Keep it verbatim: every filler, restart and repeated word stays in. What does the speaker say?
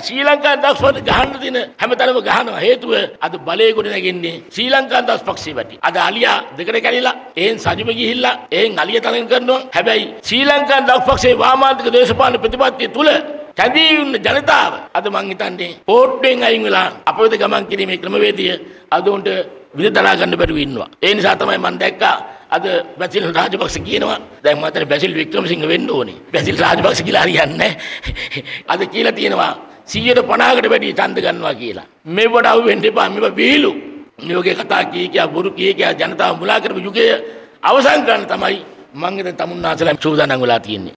ශ්‍රී ලංකා දක්ෂ පක්ෂ ගහන්න දින හැමතැනම ගහනවා. හේතුව අද බලයේ ගොඩ නැගෙන්නේ ශ්‍රී ලංකා දක්ෂ පක්ෂේ වැටි. අද අලියා දෙකට කැඩිලා එහෙන් සජිම ගිහිල්ලා එහෙන් අලිය තරඟ කරනවා. හැබැයි ශ්‍රී ලංකා දක්ෂ පක්ෂේ වාමාන්තික දේශපාලන ප්‍රතිපත්තිය තුල කැඳී ඉන්න ජනතාව අද මං හිතන්නේ ඕට්ටුවෙන් අයින් වෙලා අප වෙත ගමන් කිරීමේ ක්‍රමවේදය අද උන්ට විදතරා ගන්න බැරුව ඉන්නවා. ඒ නිසා තමයි මම දැක්කා අද බැසිල් රාජපක්ෂ කියනවා දැන් මම හිතන්නේ බැසිල් වික්‍රමසිංහ වෙන්න ඕනේ. බැසිල් රාජපක්ෂ කියලා හරියන්නේ නැහැ. අද කියලා තියෙනවා සීයට පනහකට වැඩි ඡන්ද ගන්නවා කියලා. මේවට අවු වෙන්න එපා. මේව වීලු. මේ වගේ කතා කී කියා බොරු කී කියා ජනතාව මුලා කරපු යුගය අවසන් කරන්න තමයි මම හිතන්නේ තමුන්නාසලා සූදානම් වෙලා තියෙන්නේ.